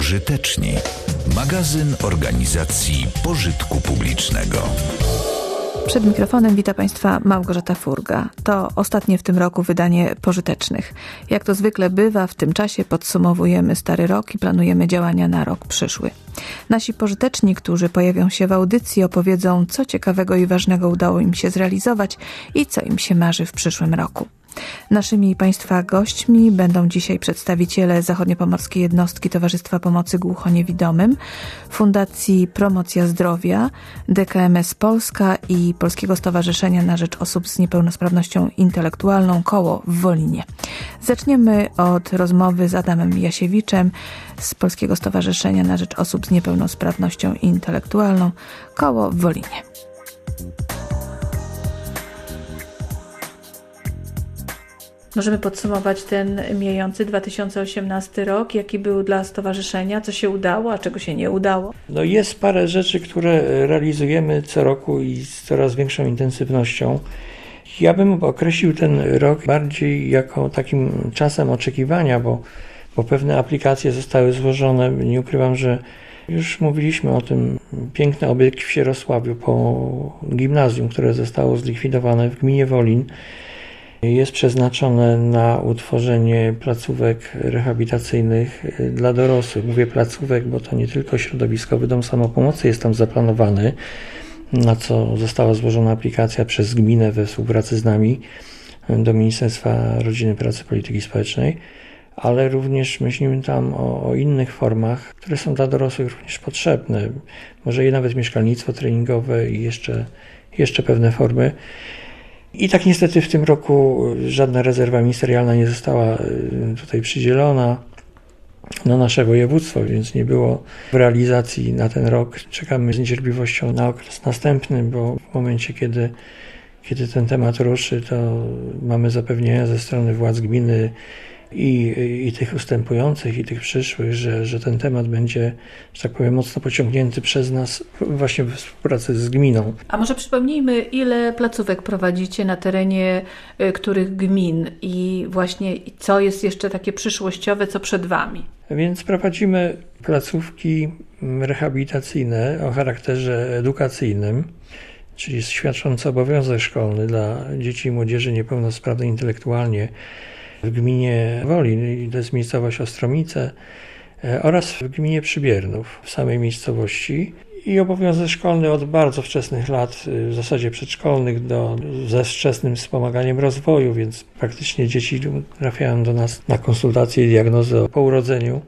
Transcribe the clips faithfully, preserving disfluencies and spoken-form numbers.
Pożyteczni. Magazyn organizacji pożytku publicznego. Przed mikrofonem wita Państwa Małgorzata Furga. To ostatnie w tym roku wydanie Pożytecznych. Jak to zwykle bywa, w tym czasie podsumowujemy stary rok i planujemy działania na rok przyszły. Nasi pożyteczni, którzy pojawią się w audycji, opowiedzą, co ciekawego i ważnego udało im się zrealizować i co im się marzy w przyszłym roku. Naszymi Państwa gośćmi będą dzisiaj przedstawiciele Zachodniopomorskiej Jednostki Towarzystwa Pomocy Głuchoniewidomym, Fundacji Promocja Zdrowia, D K M S Polska i Polskiego Stowarzyszenia na Rzecz Osób z Niepełnosprawnością Intelektualną Koło w Wolinie. Zaczniemy od rozmowy z Adamem Jasiewiczem z Polskiego Stowarzyszenia na Rzecz Osób z Niepełnosprawnością Intelektualną Koło w Wolinie. Możemy podsumować ten mijający dwa tysiące osiemnasty rok. Jaki był dla stowarzyszenia? Co się udało, a czego się nie udało? No jest parę rzeczy, które realizujemy co roku i z coraz większą intensywnością. Ja bym określił ten rok bardziej jako takim czasem oczekiwania, bo, bo pewne aplikacje zostały złożone. Nie ukrywam, że już mówiliśmy o tym. Piękny obiekt w Sierosławiu po gimnazjum, które zostało zlikwidowane w gminie Wolin, jest przeznaczone na utworzenie placówek rehabilitacyjnych dla dorosłych. Mówię placówek, bo to nie tylko środowiskowy dom samopomocy jest tam zaplanowany, na co została złożona aplikacja przez gminę we współpracy z nami do Ministerstwa Rodziny, Pracy i Polityki Społecznej, ale również myślimy tam o, o innych formach, które są dla dorosłych również potrzebne. Może i nawet mieszkalnictwo treningowe i jeszcze, jeszcze pewne formy. I tak niestety w tym roku żadna rezerwa ministerialna nie została tutaj przydzielona na nasze województwo, więc nie było w realizacji na ten rok. Czekamy z niecierpliwością na okres następny, bo w momencie, kiedy, kiedy ten temat ruszy, to mamy zapewnienia ze strony władz gminy i, i tych ustępujących, i tych przyszłych, że, że ten temat będzie, że tak powiem, mocno pociągnięty przez nas właśnie we współpracy z gminą. A może przypomnijmy, ile placówek prowadzicie na terenie y, których gmin i właśnie co jest jeszcze takie przyszłościowe, co przed Wami? Więc prowadzimy placówki rehabilitacyjne o charakterze edukacyjnym, czyli świadczące obowiązek szkolny dla dzieci i młodzieży niepełnosprawnej intelektualnie w gminie Wolin, to jest miejscowość Ostromice, oraz w gminie Przybiernów, w samej miejscowości. I obowiązek szkolny od bardzo wczesnych lat, w zasadzie przedszkolnych, do, ze wczesnym wspomaganiem rozwoju, więc praktycznie dzieci trafiają do nas na konsultacje i diagnozę po urodzeniu.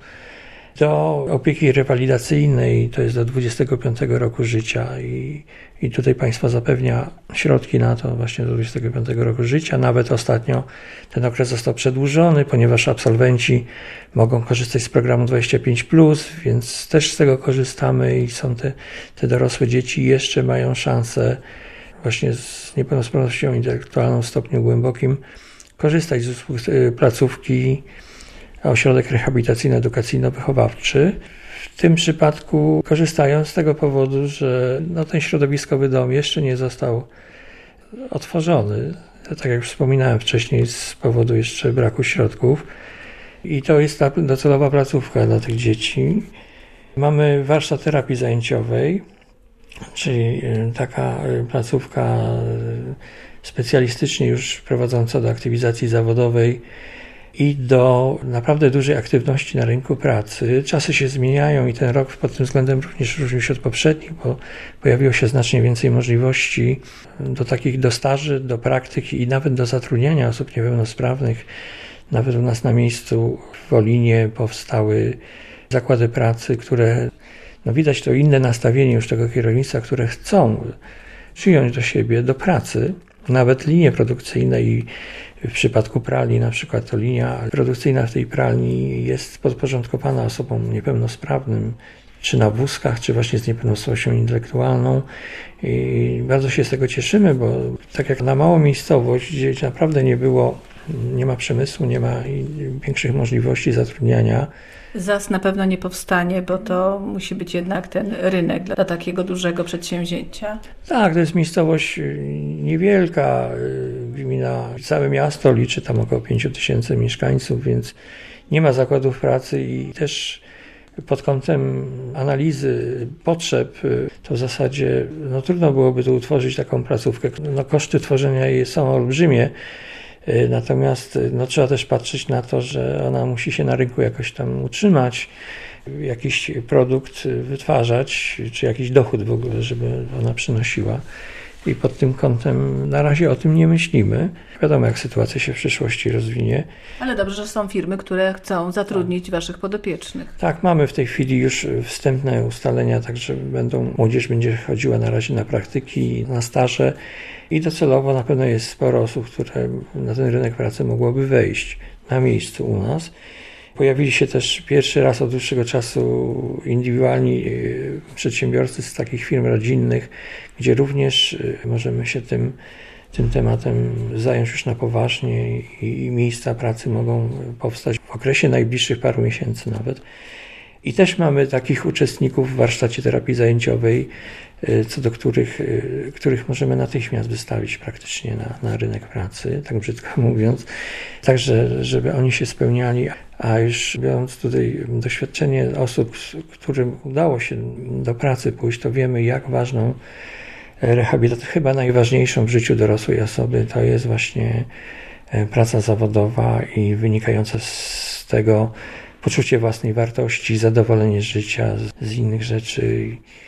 Do opieki rewalidacyjnej, to jest do dwudziestego piątego roku życia i, i tutaj państwo zapewnia środki na to właśnie do dwudziestego piątego roku życia. Nawet ostatnio ten okres został przedłużony, ponieważ absolwenci mogą korzystać z programu dwadzieścia pięć plus, więc też z tego korzystamy i są te, te dorosłe dzieci jeszcze mają szansę właśnie z niepełnosprawnością intelektualną w stopniu głębokim korzystać z usług placówki Ośrodek Rehabilitacyjno-Edukacyjno-Wychowawczy. W tym przypadku korzystają z tego powodu, że no, ten środowiskowy dom jeszcze nie został otworzony. Tak jak już wspominałem wcześniej, z powodu jeszcze braku środków. I to jest ta docelowa placówka dla tych dzieci. Mamy warsztat terapii zajęciowej, czyli taka placówka specjalistycznie już prowadząca do aktywizacji zawodowej i do naprawdę dużej aktywności na rynku pracy. Czasy się zmieniają i ten rok pod tym względem również różnił się od poprzednich, bo pojawiło się znacznie więcej możliwości do takich do staży, do praktyki i nawet do zatrudniania osób niepełnosprawnych. Nawet u nas na miejscu w Wolinie powstały zakłady pracy, które, no widać to inne nastawienie już tego kierownictwa, które chcą przyjąć do siebie, do pracy, nawet linie produkcyjne i w przypadku pralni na przykład to linia produkcyjna w tej pralni jest podporządkowana osobom niepełnosprawnym, czy na wózkach, czy właśnie z niepełnosprawnością intelektualną. I bardzo się z tego cieszymy, bo tak jak na małą miejscowość, gdzie naprawdę nie było, nie ma przemysłu, nie ma większych możliwości zatrudniania. Z A S na pewno nie powstanie, bo to musi być jednak ten rynek dla takiego dużego przedsięwzięcia. Tak, to jest miejscowość niewielka, gmina, całe miasto liczy tam około pięć tysięcy mieszkańców, więc nie ma zakładów pracy i też pod kątem analizy potrzeb, to w zasadzie no, trudno byłoby tu utworzyć taką placówkę. No, koszty tworzenia jej są olbrzymie, natomiast no, trzeba też patrzeć na to, że ona musi się na rynku jakoś tam utrzymać, jakiś produkt wytwarzać, czy jakiś dochód w ogóle, żeby ona przynosiła. I pod tym kątem na razie o tym nie myślimy. Wiadomo, jak sytuacja się w przyszłości rozwinie. Ale dobrze, że są firmy, które chcą zatrudnić tak. waszych podopiecznych. Tak, mamy w tej chwili już wstępne ustalenia, także będą, młodzież będzie chodziła na razie na praktyki, na staże i docelowo na pewno jest sporo osób, które na ten rynek pracy mogłoby wejść na miejscu u nas. Pojawili się też pierwszy raz od dłuższego czasu indywidualni przedsiębiorcy z takich firm rodzinnych, gdzie również możemy się tym, tym tematem zająć już na poważnie i miejsca pracy mogą powstać w okresie najbliższych paru miesięcy nawet. I też mamy takich uczestników w warsztacie terapii zajęciowej, co do których, których możemy natychmiast wystawić praktycznie na, na rynek pracy, tak brzydko mówiąc, także żeby oni się spełniali, a już biorąc tutaj doświadczenie osób, którym udało się do pracy pójść, to wiemy, jak ważną rehabilitację, chyba najważniejszą w życiu dorosłej osoby, to jest właśnie praca zawodowa i wynikająca z tego poczucie własnej wartości, zadowolenie z życia, z innych rzeczy.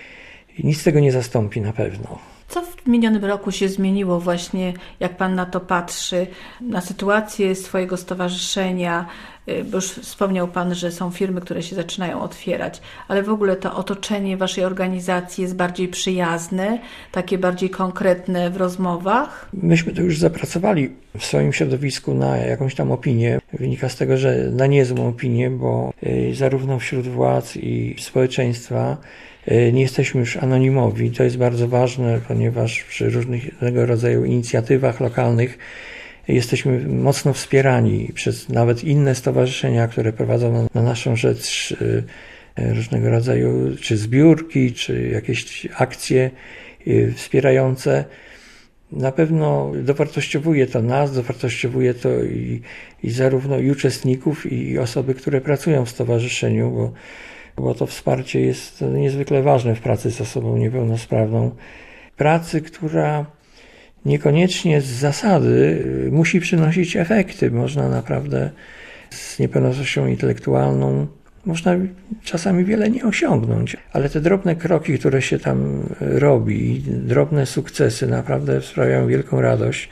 I nic tego nie zastąpi na pewno. Co w minionym roku się zmieniło właśnie, jak pan na to patrzy, na sytuację swojego stowarzyszenia? Bo już wspomniał pan, że są firmy, które się zaczynają otwierać, ale w ogóle to otoczenie waszej organizacji jest bardziej przyjazne, takie bardziej konkretne w rozmowach? Myśmy to już zapracowali w swoim środowisku na jakąś tam opinię. Wynika z tego, że na niezłą opinię, bo zarówno wśród władz i społeczeństwa nie jesteśmy już anonimowi. To jest bardzo ważne, ponieważ przy różnego rodzaju inicjatywach lokalnych jesteśmy mocno wspierani przez nawet inne stowarzyszenia, które prowadzą na naszą rzecz różnego rodzaju czy zbiórki, czy jakieś akcje wspierające. Na pewno dowartościowuje to nas, dowartościowuje to i, i zarówno i uczestników, i osoby, które pracują w stowarzyszeniu, bo bo to wsparcie jest niezwykle ważne w pracy z osobą niepełnosprawną. Pracy, która niekoniecznie z zasady musi przynosić efekty. Można naprawdę z niepełnosprawnością intelektualną, można czasami wiele nie osiągnąć, ale te drobne kroki, które się tam robi, drobne sukcesy naprawdę sprawiają wielką radość.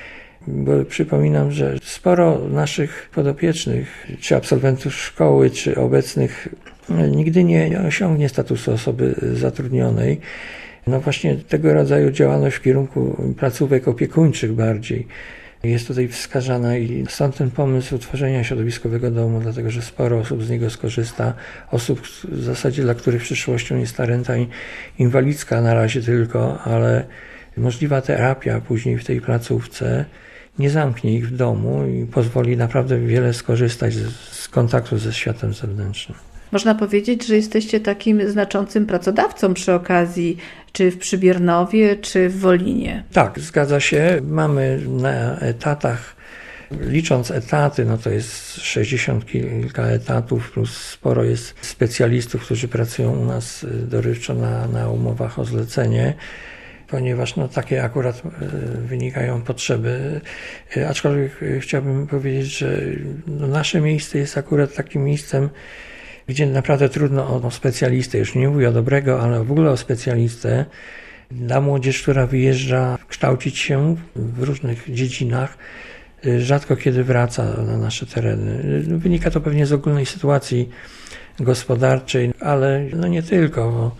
Bo przypominam, że sporo naszych podopiecznych, czy absolwentów szkoły, czy obecnych, nigdy nie osiągnie statusu osoby zatrudnionej. No właśnie tego rodzaju działalność w kierunku placówek opiekuńczych bardziej jest tutaj wskazana i stąd ten pomysł utworzenia środowiskowego domu, dlatego że sporo osób z niego skorzysta, osób w zasadzie, dla których przyszłością jest ta renta inwalidzka na razie tylko, ale możliwa terapia później w tej placówce nie zamknie ich w domu i pozwoli naprawdę wiele skorzystać z, z kontaktu ze światem zewnętrznym. Można powiedzieć, że jesteście takim znaczącym pracodawcą przy okazji, czy w Przybiernowie, czy w Wolinie. Tak, zgadza się. Mamy na etatach, licząc etaty, no to jest sześćdziesiąt kilka etatów, plus sporo jest specjalistów, którzy pracują u nas dorywczo na, na umowach o zlecenie, ponieważ no, takie akurat wynikają potrzeby. Aczkolwiek chciałbym powiedzieć, że no, nasze miejsce jest akurat takim miejscem, gdzie naprawdę trudno o specjalistę, już nie mówię o dobrego, ale w ogóle o specjalistę. Dla młodzież, która wyjeżdża kształcić się w różnych dziedzinach, rzadko kiedy wraca na nasze tereny. Wynika to pewnie z ogólnej sytuacji gospodarczej, ale no nie tylko, bo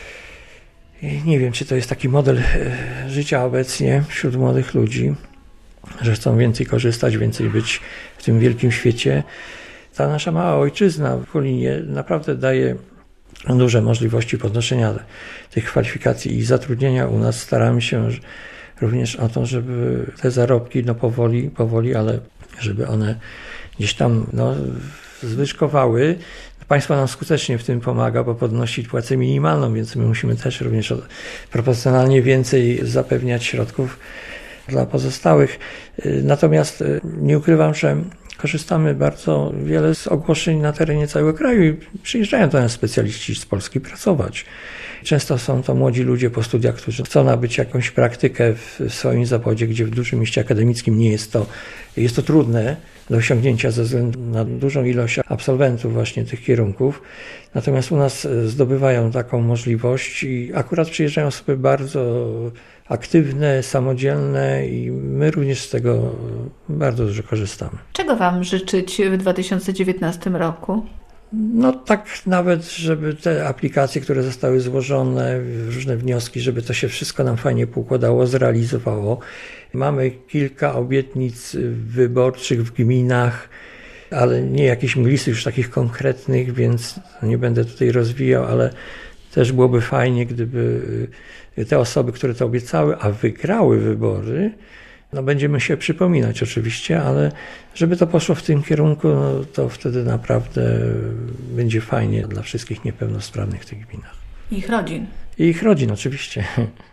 nie wiem, czy to jest taki model życia obecnie wśród młodych ludzi, że chcą więcej korzystać, więcej być w tym wielkim świecie. Ta nasza mała ojczyzna w Wolinie naprawdę daje duże możliwości podnoszenia tych kwalifikacji i zatrudnienia u nas. Staramy się również o to, żeby te zarobki no powoli, powoli, ale żeby one gdzieś tam no, zwyżkowały. Państwo nam skutecznie w tym pomaga, bo podnosi płacę minimalną, więc my musimy też również proporcjonalnie więcej zapewniać środków dla pozostałych. Natomiast nie ukrywam, że korzystamy bardzo wiele z ogłoszeń na terenie całego kraju i przyjeżdżają do nas specjaliści z Polski pracować. Często są to młodzi ludzie po studiach, którzy chcą nabyć jakąś praktykę w swoim zawodzie, gdzie w dużym mieście akademickim nie jest to, jest to trudne do osiągnięcia ze względu na dużą ilość absolwentów właśnie tych kierunków. Natomiast u nas zdobywają taką możliwość i akurat przyjeżdżają osoby bardzo aktywne, samodzielne i my również z tego bardzo dużo korzystamy. Czego Wam życzyć w dwa tysiące dziewiętnastym roku? No tak nawet, żeby te aplikacje, które zostały złożone, różne wnioski, żeby to się wszystko nam fajnie poukładało, zrealizowało. Mamy kilka obietnic wyborczych w gminach, ale nie jakichś mglistych już takich konkretnych, więc nie będę tutaj rozwijał, ale też byłoby fajnie, gdyby te osoby, które to obiecały, a wygrały wybory, no będziemy się przypominać oczywiście, ale żeby to poszło w tym kierunku, no to wtedy naprawdę będzie fajnie dla wszystkich niepełnosprawnych w tych gminach. I ich rodzin. I ich rodzin oczywiście.